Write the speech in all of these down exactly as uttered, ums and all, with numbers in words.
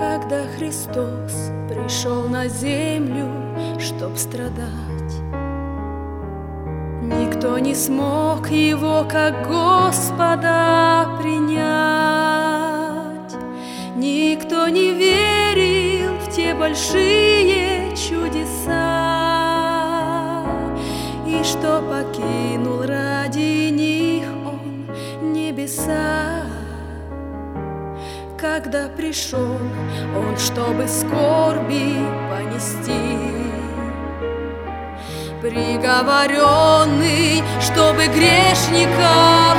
Когда Христос пришел на землю, чтоб страдать, никто не смог Его как Господа принять. Никто не верил в те большие чудеса, и что покинул ради них Он небеса. Когда пришел Он, чтобы скорби понести, приговоренный, чтобы грешников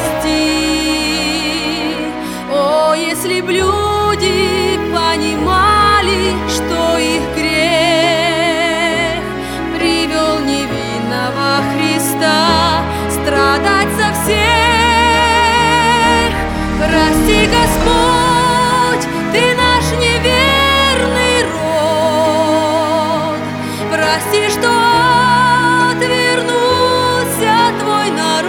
спасти. О, если б люди понимали, что их грех привел невинного Христа страдать за всех. Прости, Господь, Ты наш неверный род, прости, что отвернулся Твой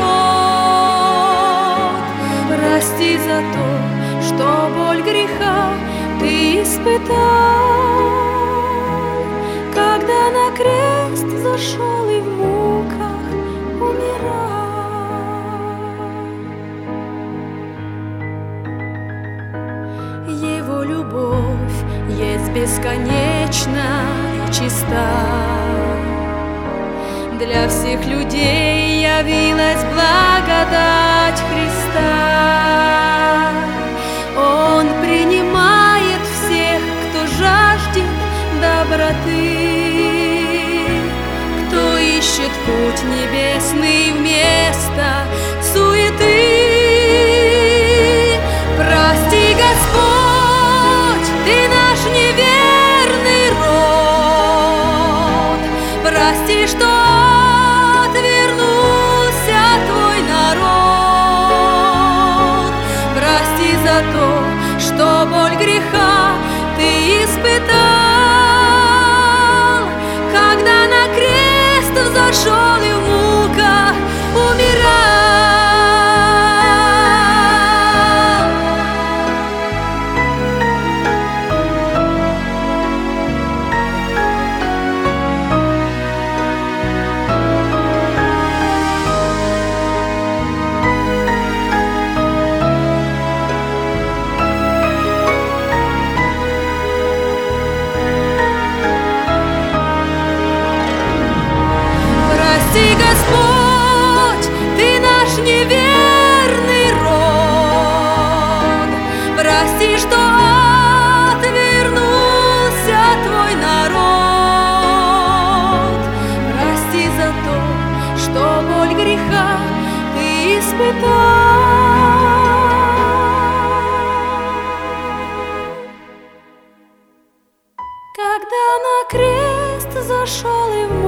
народ, прости за то, что боль греха Ты испытал, когда на крест зашел и в муках умирал. Его любовь есть бесконечна и чиста, для всех людей явилась благодать Христа. Он принимает всех, кто жаждет доброты, кто ищет путь небесный вместо суеты. Прости, Господь, Ты наш неверный род, прости, что отвернулся Твой народ, прости за то, что боль греха Ты испытал, когда на крест взошел и в муках умирал. Прости, Господь, Ты наш неверный род, прости, что отвернулся Твой народ, прости за то, что боль греха Ты испытал, когда на крест зашел и в